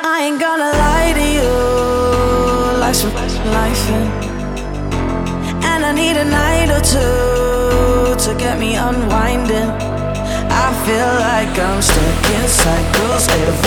I ain't gonna lie to you, like some life in. And I need a night or two to get me unwinding. I feel like I'm stuck in cycles